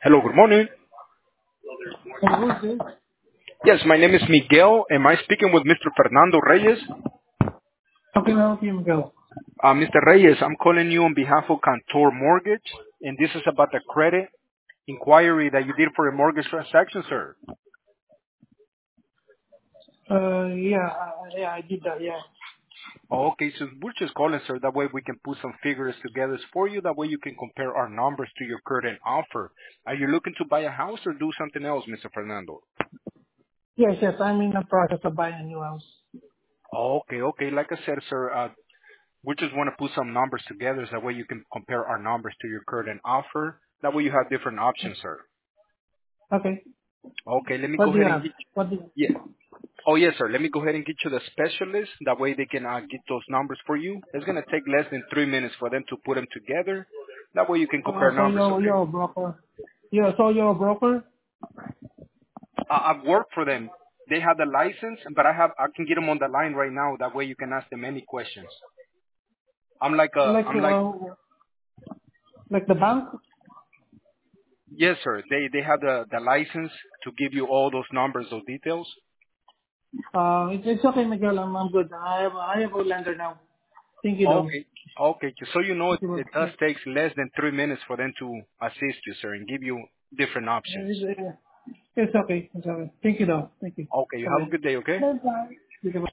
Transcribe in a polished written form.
Hello, good morning. Who's this? Yes, my name is Miguel. Am I speaking with Mr. Fernando Reyes? How can I help you, Miguel? Mr. Reyes, I'm calling you on behalf of Cantor Mortgage, and this is about the credit inquiry that you did for a mortgage transaction, sir. Yeah, I did that, yeah. Oh, okay, so we're just calling, sir. That way we can put some figures together for you. That way you can compare our numbers to your current offer. Are you looking to buy a house or do something else, Mr. Fernando? Yes, I'm in the process of buying a new house. Okay. Like I said, sir, we just want to put some numbers together so that way you can compare our numbers to your current offer. That way you have different options, sir. Okay. Okay, let me What go do you ahead and have? get What do you yeah. Oh yes, sir. Let me go ahead and get you the specialist. That way they can get those numbers for you. It's gonna take less than 3 minutes for them to put them together. That way you can compare so numbers. you're Okay. a broker. You're a broker? I've worked for them. They have the license, but I can get them on the line right now. That way you can ask them any questions. Like I'm like like the bank? yes, sir. They have the license to give you all those numbers, those details. It's okay, Miguel. I'm good. I have a lender now. Thank you though. Okay. Okay. Just so you know, Thank you. it does take less than 3 minutes for them to assist you, sir, and give you different options. It's okay. It's okay. Thank you though. Thank you. Okay. You have a Bye good day, okay? bye. Bye bye.